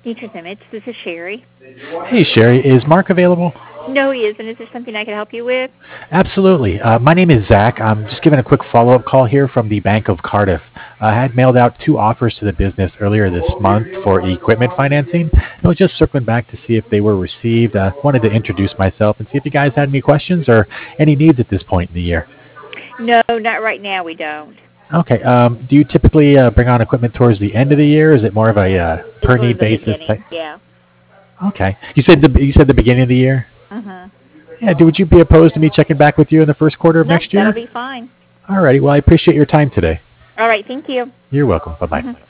Teachers Image. This is Sherry. Hey, Sherry, is Mark available? No, he isn't. Is there something I can help you with? Absolutely. My name is Zach. I'm just giving a quick follow-up call here from the Bank of Cardiff. I had mailed out two offers to the business earlier this month for equipment financing. I was just circling back to see if they were received. Wanted to introduce myself and see if you guys had any questions or any needs at this point in the year. No, not right now. We don't. Okay. Do you typically bring on equipment towards the end of the year? Is it more of a It's per really need the basis type? beginning. Yeah. Okay. You said the beginning of the year. Mhm. Yeah. Would you be opposed to me checking back with you in the first quarter of Nope, next that'll year? be fine. Alrighty. Well, I appreciate your time today. All right. Thank you. You're welcome. Bye bye. Mhm.